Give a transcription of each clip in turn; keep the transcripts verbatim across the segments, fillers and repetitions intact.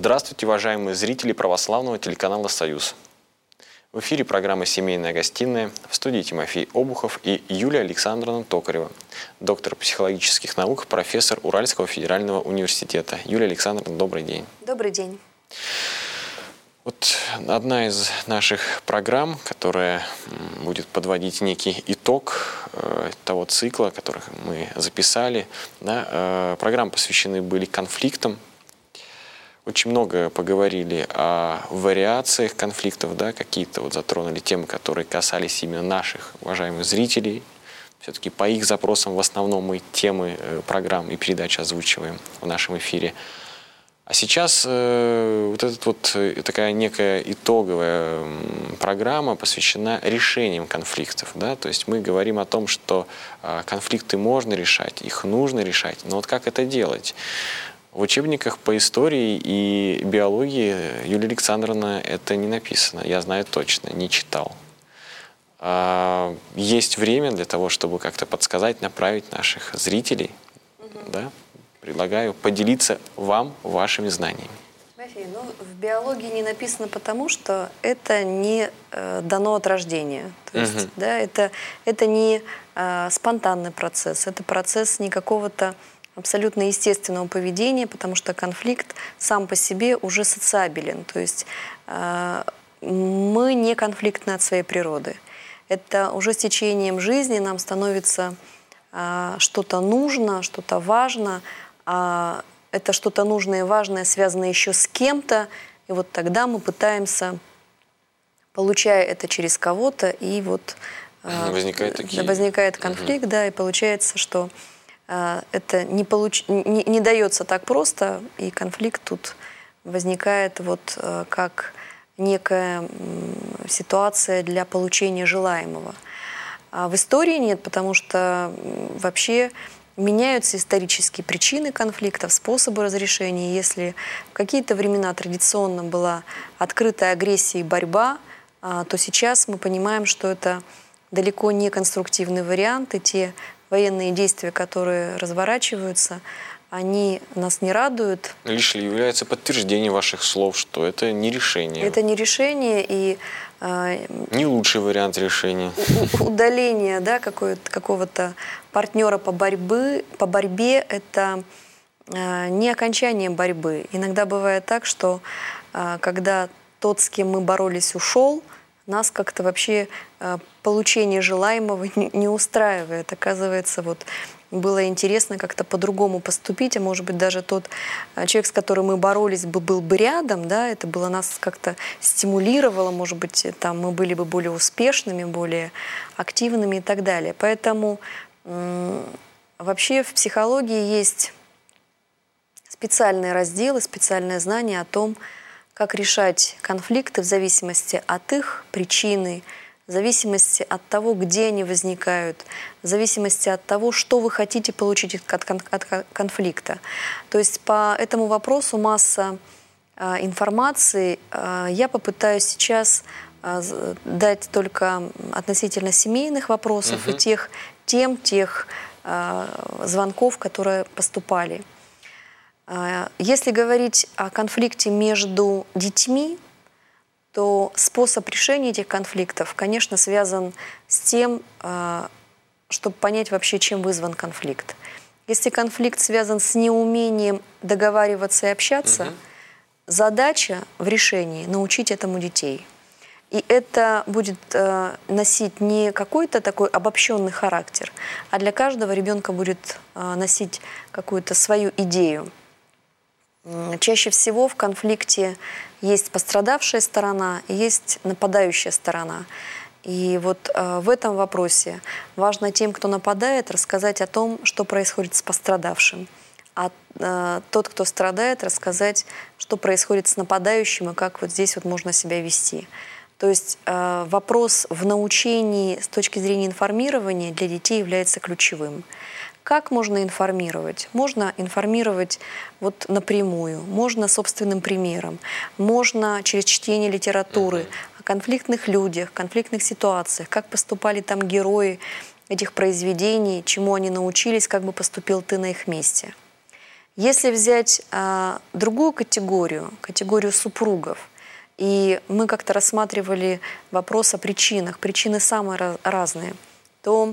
Здравствуйте, уважаемые зрители православного телеканала «Союз». В эфире программа «Семейная гостиная», в студии Тимофей Обухов и Юлия Александровна Токарева, доктор психологических наук, профессор Уральского федерального университета. Юлия Александровна, добрый день. Добрый день. Вот одна из наших программ, которая будет подводить некий итог э, того цикла, который мы записали. Да, э, программы посвящены были конфликтам. Очень много поговорили о вариациях конфликтов, да, какие-то вот затронули темы, которые касались именно наших уважаемых зрителей. Все-таки по их запросам в основном мы темы э, программ и передач озвучиваем в нашем эфире. А сейчас э, вот эта вот э, такая некая итоговая э, программа посвящена решениям конфликтов. Да? То есть мы говорим о том, что э, конфликты можно решать, их нужно решать, но вот как это делать? В учебниках по истории и биологии, Юлия Александровна, это не написано, я знаю точно, не читал. А, есть время для того, чтобы как-то подсказать, направить наших зрителей, угу. да? Предлагаю поделиться вам вашими знаниями. Тимофей, ну, в биологии не написано потому, что это не э, дано от рождения. То есть, угу. да, это, это не э, спонтанный процесс, это процесс не какого-то абсолютно естественного поведения, потому что конфликт сам по себе уже социабелен. То есть э, мы не конфликтны от своей природы. Это уже с течением жизни нам становится э, что-то нужно, что-то важно, а это что-то нужное и важное связано еще с кем-то, и вот тогда мы пытаемся, получая это через кого-то, и вот э, возникает, такие... возникает конфликт, угу. да, и получается, что э, это не, получ... не, не дается так просто, и конфликт тут возникает вот э, как некая э, ситуация для получения желаемого. А в истории нет, потому что э, вообще меняются исторические причины конфликтов, способы разрешения. Если в какие-то времена традиционно была открытая агрессия и борьба, то сейчас мы понимаем, что это далеко не конструктивный вариант, и те военные действия, которые разворачиваются, они нас не радуют. Лишь ли является подтверждением ваших слов, что это не решение? Это не решение, и не лучший вариант решения. Удаление, да, какого-то партнера по борьбе, по борьбе – это не окончание борьбы. Иногда бывает так, что когда тот, с кем мы боролись, ушел, нас как-то вообще получение желаемого не устраивает. Оказывается, вот было интересно как-то по-другому поступить, а может быть даже тот человек, с которым мы боролись, был бы рядом, да, это было нас как-то стимулировало, может быть, там мы были бы более успешными, более активными и так далее. Поэтому вообще в психологии есть специальные разделы, специальное знание о том, как решать конфликты в зависимости от их причины, в зависимости от того, где они возникают, в зависимости от того, что вы хотите получить от конфликта. То есть по этому вопросу масса э, информации. Э, я попытаюсь сейчас э, дать только относительно семейных вопросов угу. и тех тем, тех э, звонков, которые поступали. Э, если говорить о конфликте между детьми, то способ решения этих конфликтов, конечно, связан с тем, чтобы понять вообще, чем вызван конфликт. Если конфликт связан с неумением договариваться и общаться, угу. задача в решении – научить этому детей. И это будет носить не какой-то такой обобщенный характер, а для каждого ребенка будет носить какую-то свою идею. Чаще всего в конфликте есть пострадавшая сторона и есть нападающая сторона. И вот э, в этом вопросе важно тем, кто нападает, рассказать о том, что происходит с пострадавшим. А э, тот, кто страдает, рассказать, что происходит с нападающим и как вот здесь вот можно себя вести. То есть э, вопрос в научении с точки зрения информирования для детей является ключевым. Как можно информировать? Можно информировать вот напрямую, можно собственным примером, можно через чтение литературы о конфликтных людях, конфликтных ситуациях, как поступали там герои этих произведений, чему они научились, как бы поступил ты на их месте. Если взять а, другую категорию, категорию супругов, и мы как-то рассматривали вопрос о причинах, причины самые раз- разные, то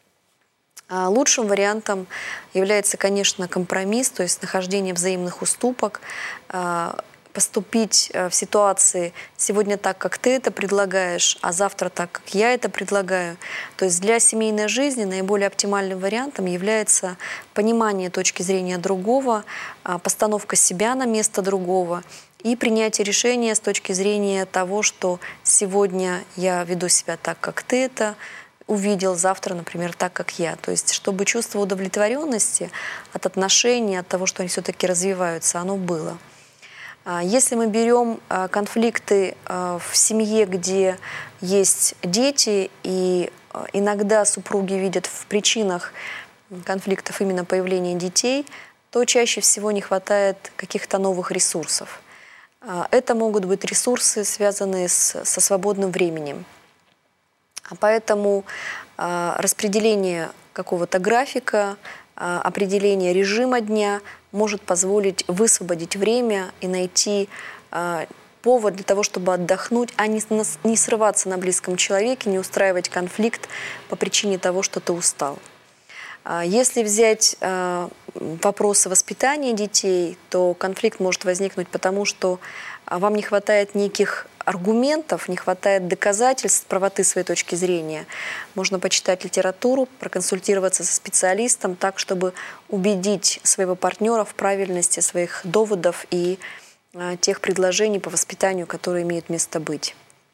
а, лучшим вариантом является, конечно, компромисс, то есть нахождение взаимных уступок, а, поступить э, в ситуации сегодня так, как ты это предлагаешь, а завтра так, как я это предлагаю. То есть для семейной жизни наиболее оптимальным вариантом является понимание точки зрения другого, а, постановка себя на место другого и принятие решения с точки зрения того, что сегодня я веду себя так, как ты это увидел, завтра, например, так, как я. То есть чтобы чувство удовлетворенности от отношений, от того, что они все-таки развиваются, оно было. А Если мы берем а, конфликты а, в семье, где есть дети, и а, иногда супруги видят в причинах конфликтов именно появление детей, то чаще всего не хватает каких-то новых ресурсов. А, Это могут быть ресурсы, связанные с- со свободным временем. А Поэтому а, распределение какого-то графика, а, определение режима дня может позволить высвободить время и найти а, повод для того, чтобы отдохнуть, а не, с- нас- не срываться на близком человеке, не устраивать конфликт по причине того, что ты устал. А Если взять а, вопросы воспитания детей, то конфликт может возникнуть потому, что а, вам не хватает неких аргументов, не хватает доказательств правоты своей точки зрения. Можно почитать литературу, проконсультироваться со специалистом так, чтобы убедить своего партнера в правильности своих доводов и а, тех предложений по воспитанию, которые имеют место быть.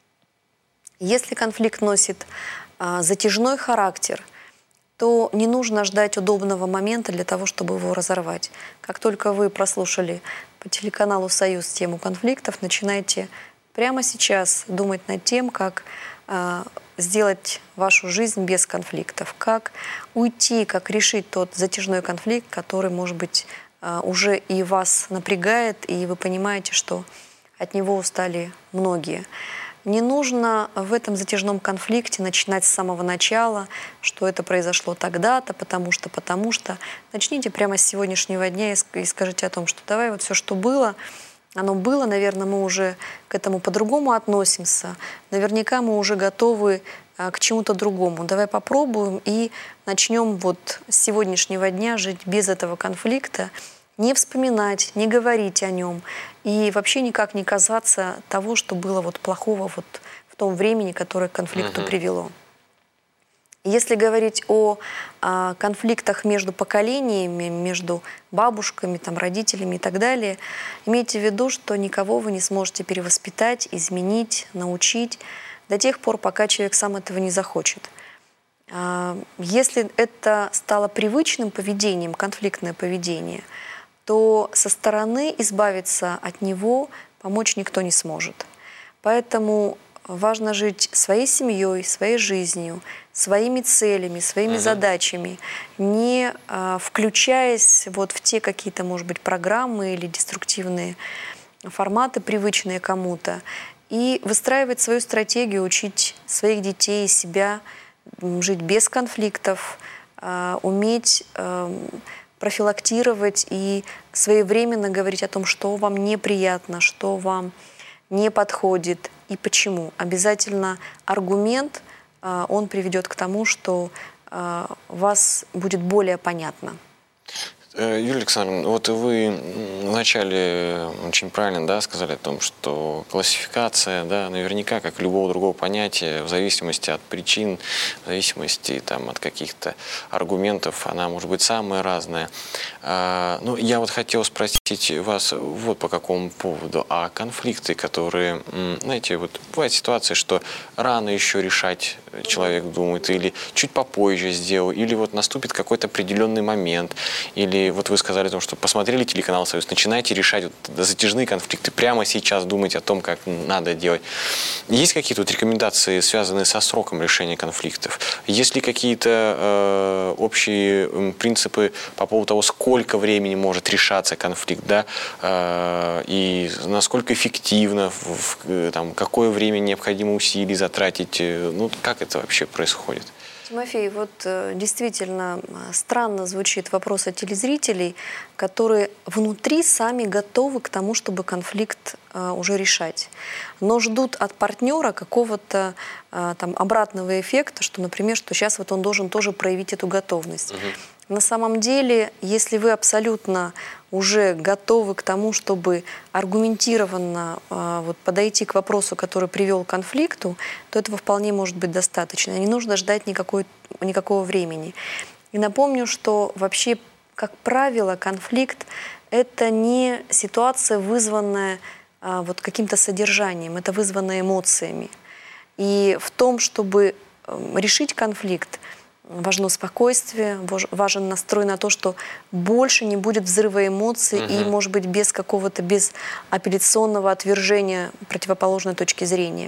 Если конфликт носит а, затяжной характер, то не нужно ждать удобного момента для того, чтобы его разорвать. Как только вы прослушали по телеканалу «Союз» тему конфликтов, начинайте прямо сейчас думать над тем, как а, сделать вашу жизнь без конфликтов, как уйти, как решить тот затяжной конфликт, который, может быть, а, уже и вас напрягает, и вы понимаете, что от него устали многие. Не нужно в этом затяжном конфликте начинать с самого начала, что это произошло тогда-то, потому что, потому что. Начните прямо с сегодняшнего дня и ск- и скажите о том, что давай вот все, что было, оно было, наверное, мы уже к этому по-другому относимся, наверняка мы уже готовы а, к чему-то другому. Давай попробуем и начнем вот с сегодняшнего дня жить без этого конфликта, не вспоминать, не говорить о нем и вообще никак не казаться того, что было вот плохого вот в том времени, которое к конфликту Мгм. привело. Если говорить о а, конфликтах между поколениями, между бабушками, там, родителями и так далее, имейте в виду, что никого вы не сможете перевоспитать, изменить, научить до тех пор, пока человек сам этого не захочет. А, Если это стало привычным поведением, конфликтное поведение, то со стороны избавиться от него помочь никто не сможет. Поэтому важно жить своей семьей, своей жизнью, своими целями, своими Мгм. задачами, не а, включаясь вот в те какие-то, может быть, программы или деструктивные форматы, привычные кому-то, и выстраивать свою стратегию, учить своих детей и себя м, жить без конфликтов, а, уметь ам, профилактировать и своевременно говорить о том, что вам неприятно, что вам не подходит и почему. Обязательно аргумент, а, он приведет к тому, что а, вас будет более понятно. Э, Юлия Александровна, вот вы м, вначале очень правильно, да, сказали о том, что классификация, да, наверняка, как любого другого понятия, в зависимости от причин, в зависимости там, от каких-то аргументов, она может быть самая разная. А, ну, я вот хотел спросить вас вот по какому поводу. А конфликты, которые, м, знаете, вот бывает ситуация, что рано еще решать человек думает, или чуть попозже сделал, или вот наступит какой-то определенный момент, или вот вы сказали о том, что посмотрели телеканал «Союз», начинаете решать вот затяжные конфликты, прямо сейчас думать о том, как надо делать. Есть какие-то вот рекомендации, связанные со сроком решения конфликтов? Есть ли какие-то э, общие м, принципы по поводу того, сколько времени может решаться конфликт, да, э, и насколько эффективно, в, в, э, там, какое время необходимо усилий затратить, э, ну, как это вообще происходит? Тимофей, вот э, действительно э, странно звучит вопрос от телезрителей, которые внутри сами готовы к тому, чтобы конфликт э, уже решать, но ждут от партнера какого-то э, там обратного эффекта, что, например, что сейчас вот он должен тоже проявить эту готовность. Угу. На самом деле, если вы абсолютно уже готовы к тому, чтобы аргументированно э, вот, подойти к вопросу, который привел к конфликту, то этого вполне может быть достаточно. Не нужно ждать никакой, никакого времени. И напомню, что вообще, как правило, конфликт – это не ситуация, вызванная э, вот, каким-то содержанием, это вызванная эмоциями. И в том, чтобы э, решить конфликт, важно спокойствие, важен настрой на то, что больше не будет взрыва эмоций угу. и, может быть, без какого-то, без апелляционного отвержения противоположной точки зрения.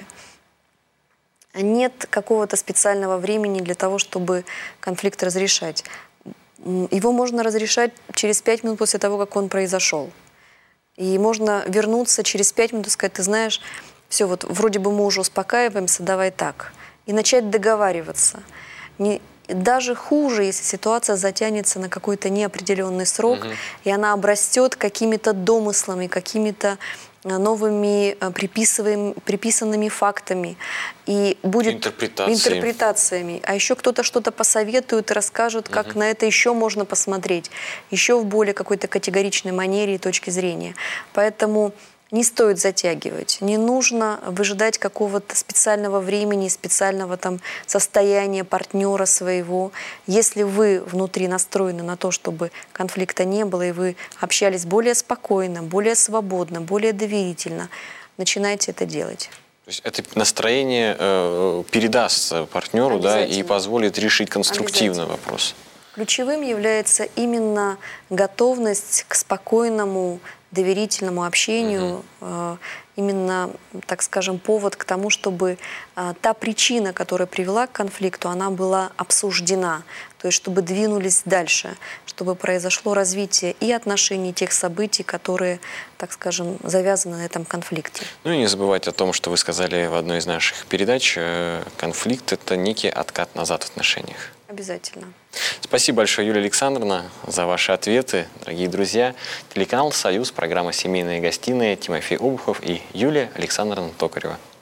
Нет какого-то специального времени для того, чтобы конфликт разрешать. Его можно разрешать через пять минут после того, как он произошел. И можно вернуться через пять минут и сказать: ты знаешь, все, вот вроде бы мы уже успокаиваемся, давай так. И начать договариваться. Не, даже хуже, если ситуация затянется на какой-то неопределенный срок, угу. и она обрастет какими-то домыслами, какими-то новыми приписанными фактами и будет интерпретациями. интерпретациями. А еще кто-то что-то посоветует и расскажет, как угу. на это еще можно посмотреть, еще в более какой-то категоричной манере и точке зрения. Поэтому не стоит затягивать, не нужно выжидать какого-то специального времени, специального там состояния партнера своего. Если вы внутри настроены на то, чтобы конфликта не было, и вы общались более спокойно, более свободно, более доверительно, начинайте это делать. То есть это настроение э, передаст партнеру, да, и позволит решить конструктивно вопрос. Ключевым является именно готовность к спокойному, доверительному общению, угу. именно, так скажем, повод к тому, чтобы та причина, которая привела к конфликту, она была обсуждена, то есть чтобы двинулись дальше, чтобы произошло развитие и отношений, тех событий, которые, так скажем, завязаны на этом конфликте. Ну и не забывайте о том, что вы сказали в одной из наших передач, конфликт – это некий откат назад в отношениях. Обязательно. Спасибо большое, Юлия Александровна, за ваши ответы. Дорогие друзья, телеканал «Союз», программа «Семейные гостиные», Тимофей Обухов и Юлия Александровна Токарева.